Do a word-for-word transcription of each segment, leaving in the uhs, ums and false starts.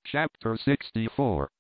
Chapter sixty-four.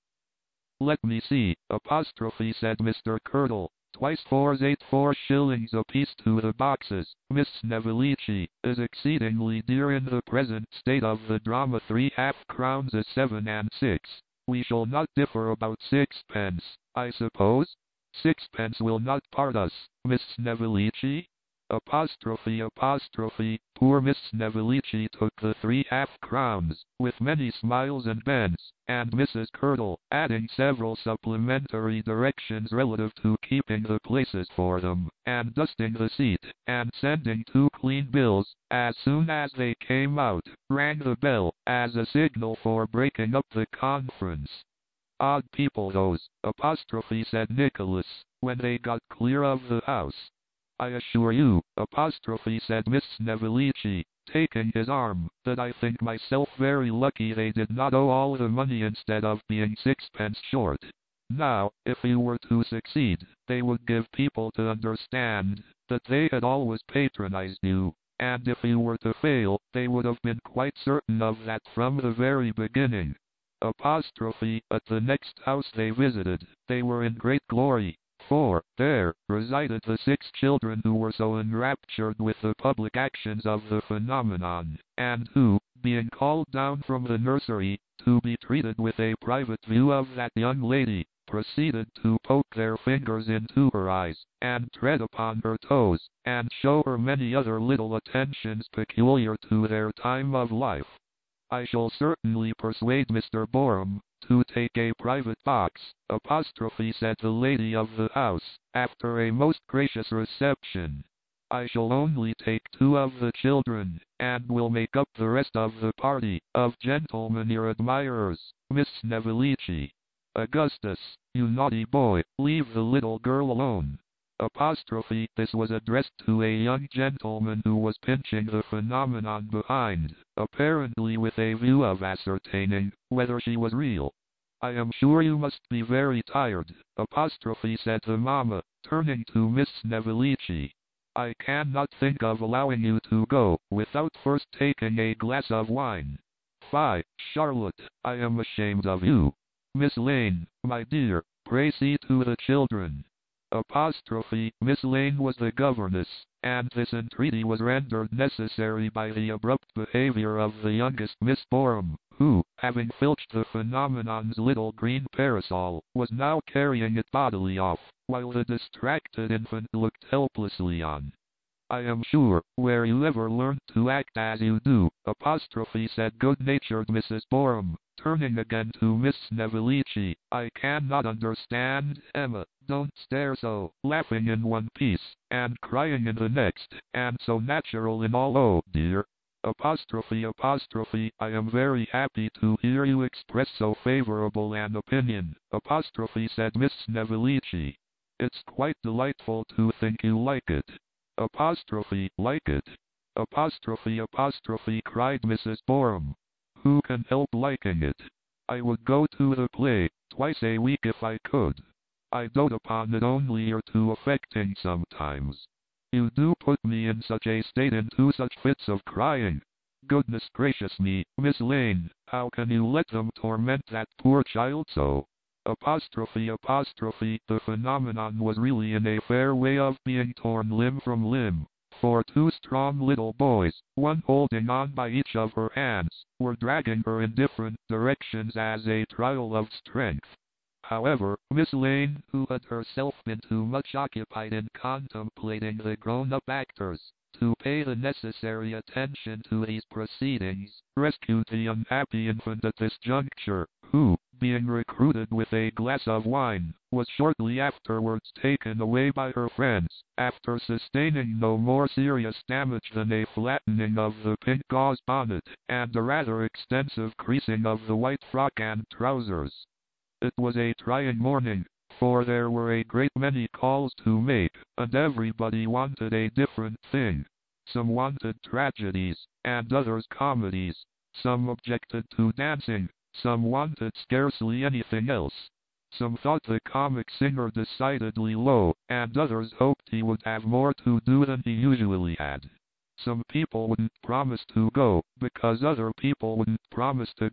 Let me see, apostrophe, said Mister Curdle. Twice four's eight, four shillings apiece to the boxes. Miss Snevillici is exceedingly dear in the present state of the drama. Three half crowns is seven and six. We shall not differ about sixpence, I suppose? Sixpence will not part us, Miss Snevillici? Apostrophe, apostrophe, poor Miss Snevillici took the three half crowns, with many smiles and bends, and Missus Curdle, adding several supplementary directions relative to keeping the places for them, and dusting the seat, and sending two clean bills, as soon as they came out, rang the bell, as a signal for breaking up the conference. Odd people those, apostrophe, said Nicholas, when they got clear of the house. I assure you, apostrophe, said Miss Snevillici, taking his arm, that I think myself very lucky they did not owe all the money instead of being sixpence short. Now, if you were to succeed, they would give people to understand that they had always patronized you, and if you were to fail, they would have been quite certain of that from the very beginning. Apostrophe, at the next house they visited, they were in great glory. For, there, resided the six children who were so enraptured with the public actions of the phenomenon, and who, being called down from the nursery, to be treated with a private view of that young lady, proceeded to poke their fingers into her eyes, and tread upon her toes, and show her many other little attentions peculiar to their time of life. I shall certainly persuade Mister Borum to take a private box, apostrophe, said the lady of the house, after a most gracious reception. I shall only take two of the children, and will make up the rest of the party of gentlemen your admirers, Miss Snevillici. Augustus, you naughty boy, leave the little girl alone. Apostrophe, this was addressed to a young gentleman who was pinching the phenomenon behind, apparently with a view of ascertaining whether she was real. I am sure you must be very tired, apostrophe, said the mamma, turning to Miss Snevillici. I cannot think of allowing you to go without first taking a glass of wine. Fie, Charlotte, I am ashamed of you. Miss Lane, my dear, pray see to the children. Apostrophe, Miss Lane was the governess, and this entreaty was rendered necessary by the abrupt behavior of the youngest Miss Borum, who, having filched the phenomenon's little green parasol, was now carrying it bodily off, while the distracted infant looked helplessly on. I am sure, where you ever learned to act as you do, apostrophe, said good-natured Missus Borum, turning again to Miss Snevillici, I cannot understand, Emma, don't stare so, laughing in one piece, and crying in the next, and so natural in all. Oh dear. Apostrophe, apostrophe, I am very happy to hear you express so favorable an opinion, apostrophe, said Miss Snevillici. It's quite delightful to think you like it. Apostrophe, like it. Apostrophe, apostrophe, cried Missus Borum. Who can help liking it? I would go to the play twice a week if I could. I dote upon it only or too affecting sometimes. You do put me in such a state into such fits of crying. Goodness gracious me, Miss Lane, how can you let them torment that poor child so? Apostrophe, apostrophe, the phenomenon was really in a fair way of being torn limb from limb, for two strong little boys, one holding on by each of her hands, were dragging her in different directions as a trial of strength. However, Miss Lane, who had herself been too much occupied in contemplating the grown-up actors to pay the necessary attention to these proceedings, rescued the unhappy infant at this juncture, who, being recruited with a glass of wine, was shortly afterwards taken away by her friends, after sustaining no more serious damage than a flattening of the pink gauze bonnet, and a rather extensive creasing of the white frock and trousers. It was a trying morning, for there were a great many calls to make, and everybody wanted a different thing. Some wanted tragedies, and others comedies. Some objected to dancing, some wanted scarcely anything else. Some thought the comic singer decidedly low, and others hoped he would have more to do than he usually had. Some people wouldn't promise to go, because other people wouldn't promise to go,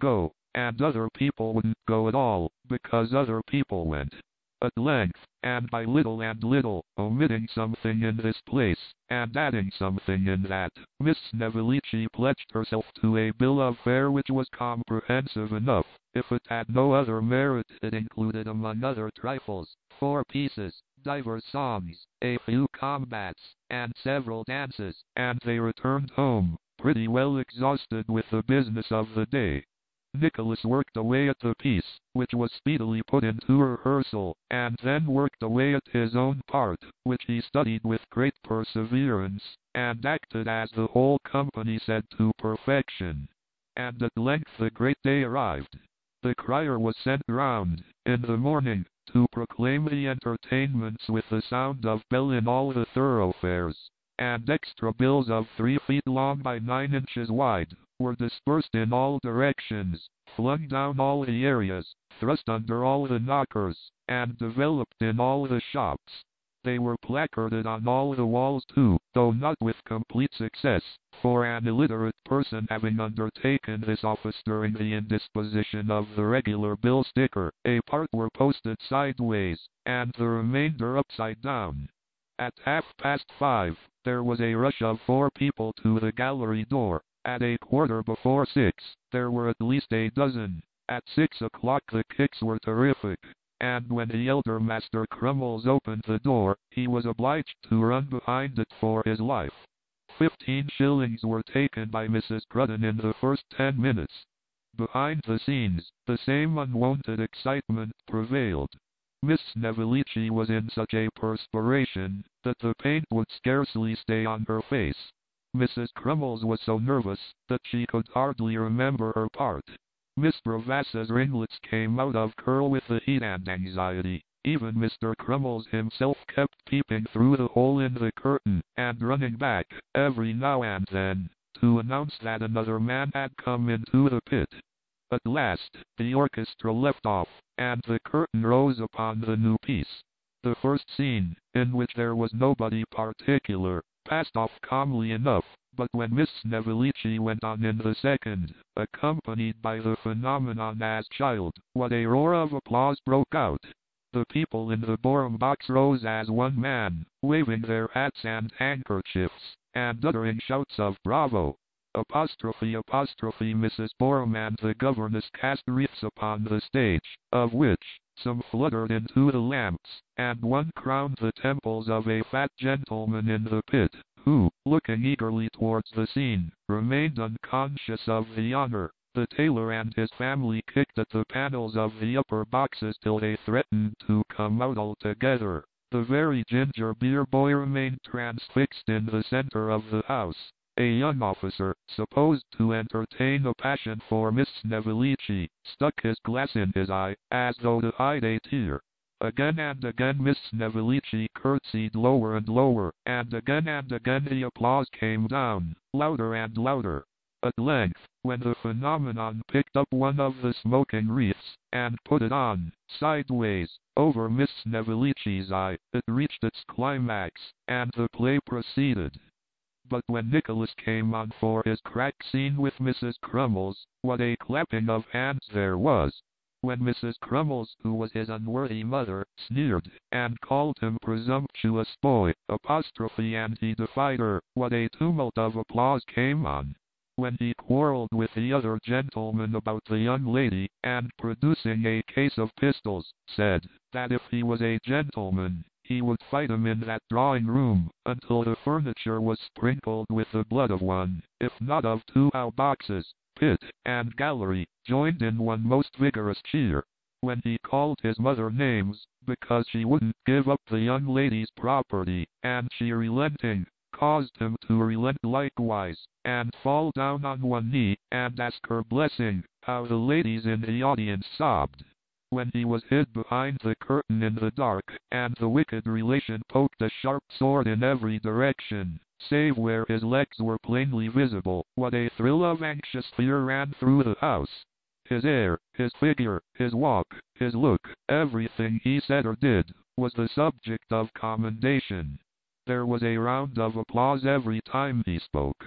and other people wouldn't go at all, because other people went. At length, and by little and little, omitting something in this place, and adding something in that, Miss Snevillici pledged herself to a bill of fare which was comprehensive enough. If it had no other merit, it included among other trifles, four pieces, divers songs, a few combats, and several dances, and they returned home, pretty well exhausted with the business of the day. Nicholas worked away at the piece, which was speedily put into rehearsal, and then worked away at his own part, which he studied with great perseverance, and acted as the whole company said to perfection. And at length the great day arrived. The crier was sent round, in the morning, to proclaim the entertainments with the sound of bell in all the thoroughfares, and extra bills of three feet long by nine inches wide were dispersed in all directions, flung down all the areas, thrust under all the knockers, and developed in all the shops. They were placarded on all the walls too, though not with complete success, for an illiterate person having undertaken this office during the indisposition of the regular bill sticker, a part were posted sideways, and the remainder upside down. At half past five, there was a rush of four people to the gallery door. At a quarter before six, there were at least a dozen. At six o'clock the kicks were terrific, and when the elder Master Crummles opened the door, he was obliged to run behind it for his life. Fifteen shillings were taken by Missus Crudden in the first ten minutes. Behind the scenes, the same unwonted excitement prevailed. Miss Snevillici was in such a perspiration that the paint would scarcely stay on her face. Missus Crummles was so nervous that she could hardly remember her part. Miss Bravassa's ringlets came out of curl with the heat and anxiety. Even Mister Crummles himself kept peeping through the hole in the curtain, and running back, every now and then, to announce that another man had come into the pit. At last, the orchestra left off, and the curtain rose upon the new piece. The first scene, in which there was nobody particular, passed off calmly enough, but when Miss Snevillici went on in the second, accompanied by the phenomenon as child, what a roar of applause broke out. The people in the Borum box rose as one man, waving their hats and handkerchiefs, and uttering shouts of bravo. Apostrophe apostrophe Missus Borum and the governess cast wreaths upon the stage, of which some fluttered into the lamps, and one crowned the temples of a fat gentleman in the pit, who, looking eagerly towards the scene, remained unconscious of the honor. The tailor and his family kicked at the panels of the upper boxes till they threatened to come out altogether. The very ginger beer boy remained transfixed in the center of the house. A young officer, supposed to entertain a passion for Miss Snevillici, stuck his glass in his eye, as though to hide a tear. Again and again Miss Snevillici curtsied lower and lower, and again and again the applause came down, louder and louder. At length, when the phenomenon picked up one of the smoking wreaths, and put it on, sideways, over Miss Snevillici's eye, it reached its climax, and the play proceeded. But when Nicholas came on for his crack scene with Missus Crummles, what a clapping of hands there was! When Missus Crummles, who was his unworthy mother, sneered, and called him presumptuous boy, apostrophe, and he defied her, what a tumult of applause came on! When he quarrelled with the other gentleman about the young lady, and producing a case of pistols, said, that if he was a gentleman, he would fight him in that drawing-room, until the furniture was sprinkled with the blood of one, if not of two, how boxes, pit, and gallery, joined in one most vigorous cheer. When he called his mother names, because she wouldn't give up the young lady's property, and she relenting, caused him to relent likewise, and fall down on one knee, and ask her blessing, how the ladies in the audience sobbed. When he was hid behind the curtain in the dark, and the wicked relation poked a sharp sword in every direction, save where his legs were plainly visible, what a thrill of anxious fear ran through the house! His air, his figure, his walk, his look, everything he said or did, was the subject of commendation. There was a round of applause every time he spoke.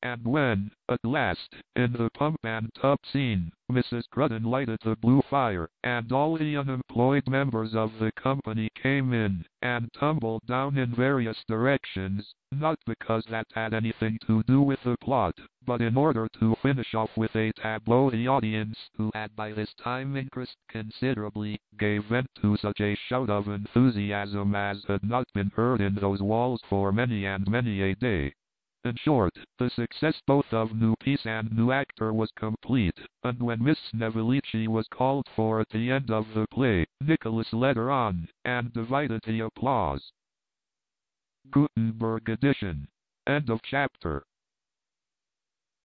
and when, at last, in the pump and tub scene, Missus Crudden lighted the blue fire, and all the unemployed members of the company came in, and tumbled down in various directions, not because that had anything to do with the plot, but in order to finish off with a tableau, the audience, who had by this time increased considerably, gave vent to such a shout of enthusiasm as had not been heard in those walls for many and many a day. In short, the success both of new piece and new actor was complete, and when Miss Snevillici was called for at the end of the play, Nicholas led her on, and divided the applause. Gutenberg edition. End of chapter.